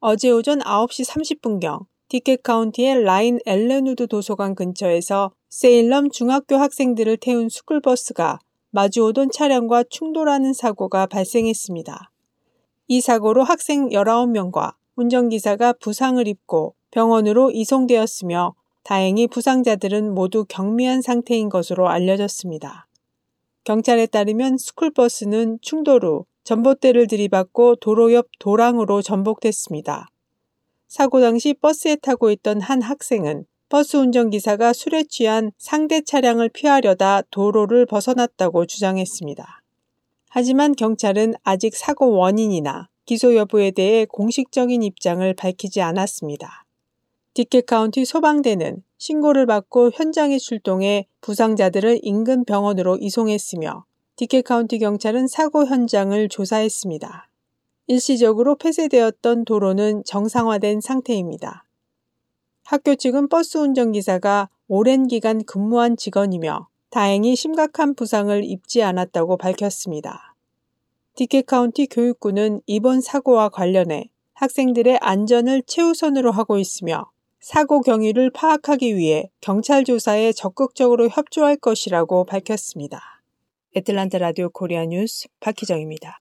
어제 오전 9시 30분경 디켓 카운티의 라인 엘렌우드 도서관 근처에서 세일럼 중학교 학생들을 태운 스쿨버스가 마주오던 차량과 충돌하는 사고가 발생했습니다. 이 사고로 학생 19명과 운전기사가 부상을 입고 병원으로 이송되었으며 다행히 부상자들은 모두 경미한 상태인 것으로 알려졌습니다. 경찰에 따르면 스쿨버스는 충돌 후 전봇대를 들이받고 도로 옆 도랑으로 전복됐습니다. 사고 당시 버스에 타고 있던 한 학생은 버스 운전기사가 술에 취한 상대 차량을 피하려다 도로를 벗어났다고 주장했습니다. 하지만 경찰은 아직 사고 원인이나 기소 여부에 대해 공식적인 입장을 밝히지 않았습니다. 디켓 카운티 소방대는 신고를 받고 현장에 출동해 부상자들을 인근 병원으로 이송했으며 디켓 카운티 경찰은 사고 현장을 조사했습니다. 일시적으로 폐쇄되었던 도로는 정상화된 상태입니다. 학교 측은 버스 운전기사가 오랜 기간 근무한 직원이며 다행히 심각한 부상을 입지 않았다고 밝혔습니다. 디켓 카운티 교육부는 이번 사고와 관련해 학생들의 안전을 최우선으로 하고 있으며 사고 경위를 파악하기 위해 경찰 조사에 적극적으로 협조할 것이라고 밝혔습니다. 애틀랜타 라디오 코리아 뉴스 박희정입니다.